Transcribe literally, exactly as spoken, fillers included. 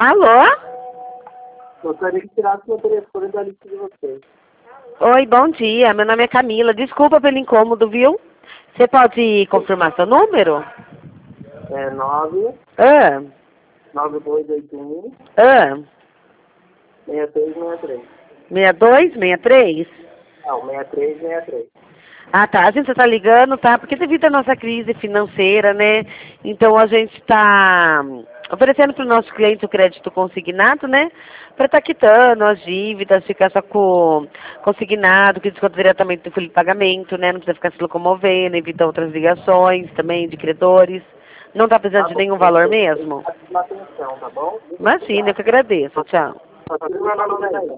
Alô? Gostaria que tirasse meu telefone da lista de vocês. Oi, bom dia. Meu nome é Camila. Desculpa pelo incômodo, viu? Você pode confirmar seu número? É nove Ah, nove dois oito um ah, seis três seis três. seis dois seis três? Não, seis três seis três. Ah, tá. A gente está ligando, tá? Porque devido à nossa crise financeira, né? Então a gente está oferecendo para o nosso cliente o crédito consignado, né? Para estar quitando as dívidas, ficar só com consignado, que desconta diretamente do folha de pagamento, né? Não precisa ficar se locomovendo, evita outras ligações também de credores. Não está precisando Tá de bom, nenhum valor eu mesmo? atenção, tá bom? Muito Imagina, eu obrigado. que agradeço. Tchau. Só tira meu nome aí.